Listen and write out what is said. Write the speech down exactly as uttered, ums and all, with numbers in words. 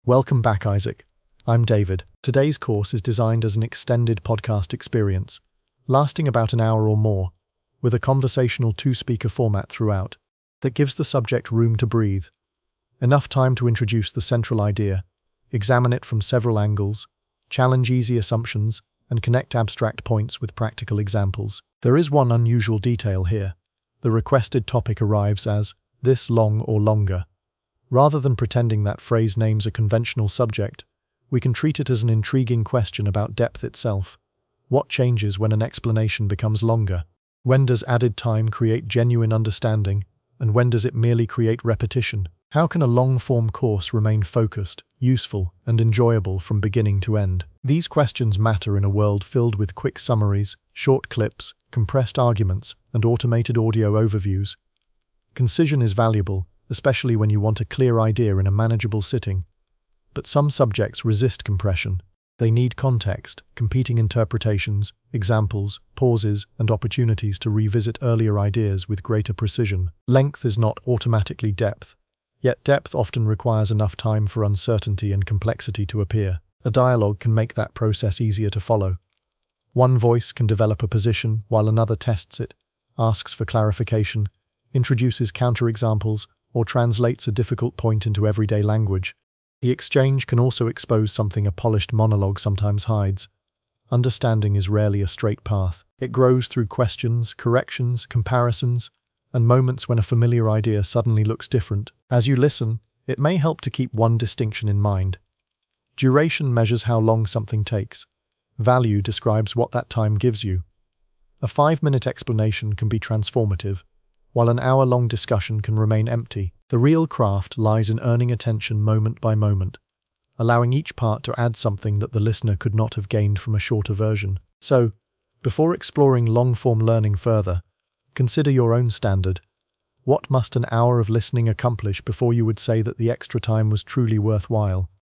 Welcome back, Isaac. I'm David. Today's course is designed as an extended podcast experience, lasting about an hour or more, with a conversational two-speaker format throughout, that gives the subject room to breathe. Enough time to introduce the central idea, examine it from several angles, challenge easy assumptions, and connect abstract points with practical examples. There is one unusual detail here. The requested topic arrives as "this long or longer." Rather than pretending that phrase names a conventional subject, we can treat it as an intriguing question about depth itself. What changes when an explanation becomes longer? When does added time create genuine understanding, and when does it merely create repetition? How can a long-form course remain focused, useful, and enjoyable from beginning to end? These questions matter in a world filled with quick summaries, short clips, compressed arguments, and automated audio overviews. Concision is valuable, especially when you want a clear idea in a manageable sitting. But some subjects resist compression. They need context, competing interpretations, examples, pauses, and opportunities to revisit earlier ideas with greater precision. Length is not automatically depth, yet depth often requires enough time for uncertainty and complexity to appear. A dialogue can make that process easier to follow. One voice can develop a position while another tests it, asks for clarification, introduces counterexamples, or translates a difficult point into everyday language. The exchange can also expose something a polished monologue sometimes hides. Understanding is rarely a straight path. It grows through questions, corrections, comparisons, and moments when a familiar idea suddenly looks different. As you listen, it may help to keep one distinction in mind. Duration measures how long something takes. Value describes what that time gives you. A five-minute explanation can be transformative, while an hour-long discussion can remain empty. The real craft lies in earning attention moment by moment, allowing each part to add something that the listener could not have gained from a shorter version. So, before exploring long-form learning further, consider your own standard. What must an hour of listening accomplish before you would say that the extra time was truly worthwhile?